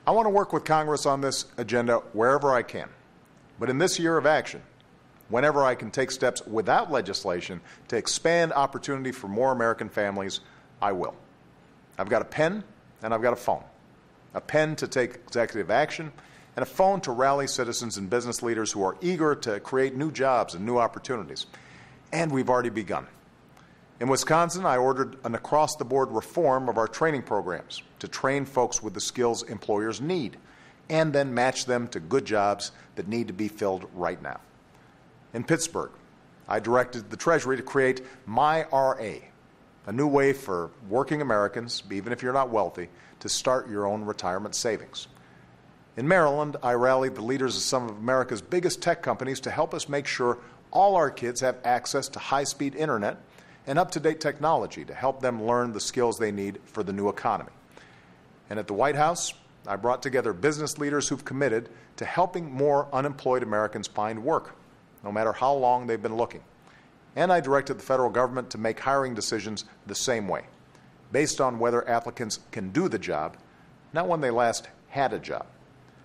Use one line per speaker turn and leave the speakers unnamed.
I want to work with Congress on this agenda wherever I can. But in this year of action, whenever I can take steps without legislation to expand opportunity for more American families, I will. I've got a pen and I've got a phone. A pen to take executive action and a phone to rally citizens and business leaders who are eager to create new jobs and new opportunities. And we've already begun. In Wisconsin, I ordered an across-the-board reform of our training programs to train folks with the skills employers need and then match them to good jobs that need to be filled right now. In Pittsburgh, I directed the Treasury to create MyRA, a new way for working Americans, even if you're not wealthy, to start your own retirement savings. In Maryland, I rallied the leaders of some of America's biggest tech companies to help us make sure all our kids have access to high-speed internet and up-to-date technology to help them learn the skills they need for the new economy. And at the White House, I brought together business leaders who've committed to helping more unemployed Americans find work, no matter how long they've been looking. And I directed the federal government to make hiring decisions the same way, based on whether applicants can do the job, not when they last had a job.